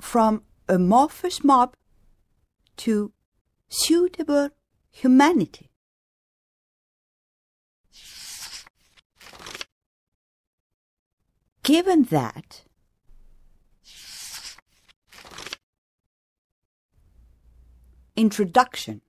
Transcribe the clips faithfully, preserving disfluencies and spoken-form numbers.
from amorphous mob to suitable humanity. Given that, introduction.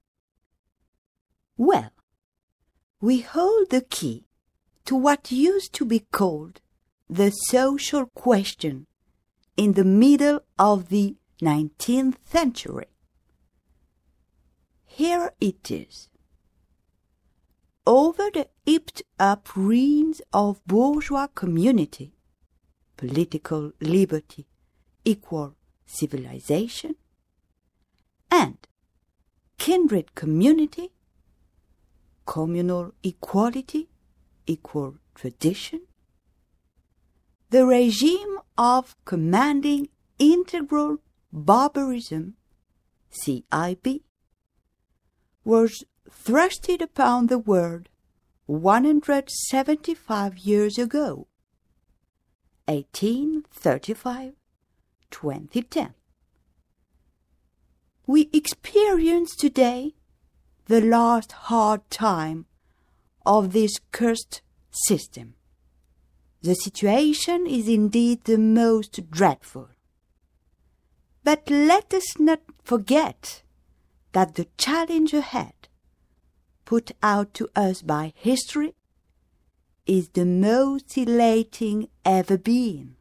Well, we hold the key to what used to be called the social question in the middle of the nineteenth century. Here it is. Over the heaped-up ruins of bourgeois community, political liberty, equal civilization, and kindred community, communal equality, equal tradition, the regime of commanding integral barbarism, C I B, was thrusted upon the world one hundred seventy-five years ago, eighteen thirty-five to twenty ten. We experience today the last hard time of this cursed system. The situation is indeed the most dreadful. But let us not forget that the challenge ahead, put out to us by history, is the most elating ever been.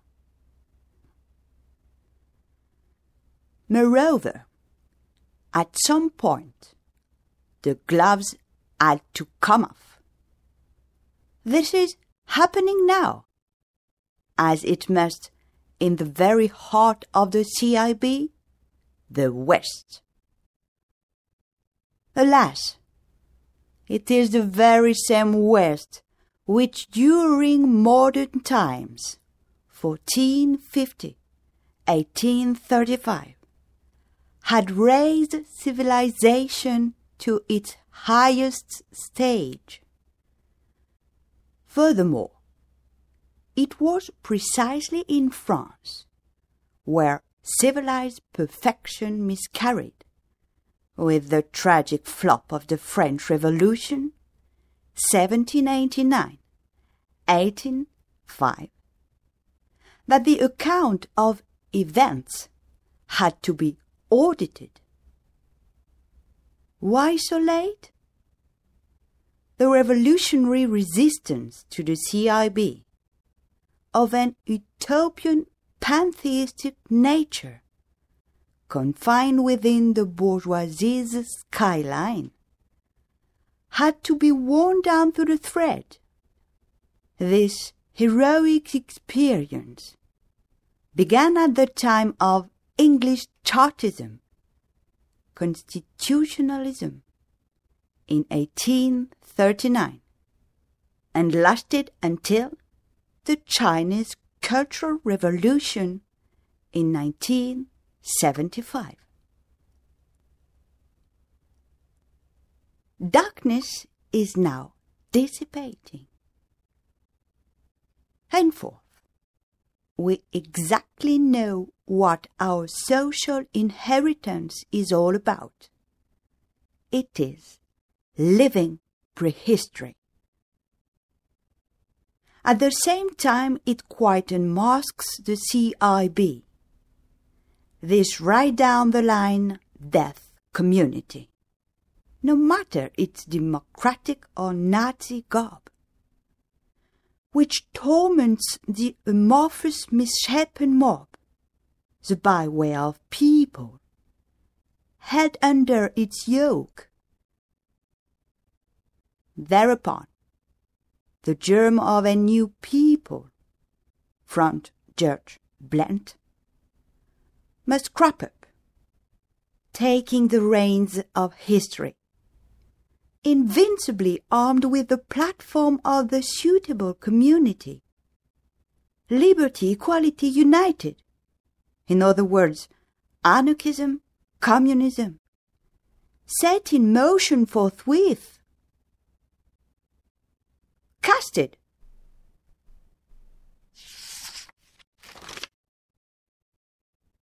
Moreover, at some point, the gloves had to come off. This is happening now, as it must in the very heart of the C I B, the West. Alas, it is the very same West which during modern times, fourteen fifty, eighteen thirty-five, had raised civilization to its highest stage. Furthermore, it was precisely in France where civilized perfection miscarried, with the tragic flop of the French Revolution, seventeen eighty-nine, eighteen oh five, that the account of events had to be audited. Why so late? The revolutionary resistance to the C I B, of an utopian pantheistic nature, confined within the bourgeoisie's skyline, had to be worn down to the thread. This heroic experience began at the time of English Chartism, constitutionalism, in eighteen thirty-nine, and lasted until the Chinese Cultural Revolution in nineteen seventy-five. Darkness is now dissipating. Henceforth, we exactly know what our social inheritance is all about. It is living prehistory. At the same time, it quite unmasks the C I B, this right down the line death community, no matter its democratic or Nazi garb, which torments the amorphous misshapen mob, the byway of people, held under its yoke. Thereupon, the germ of a new people, front George Blunt, must crop up, taking the reins of history, invincibly armed with the platform of the suitable community. Liberty, equality, united. In other words, anarchism, communism, set in motion forthwith. Casted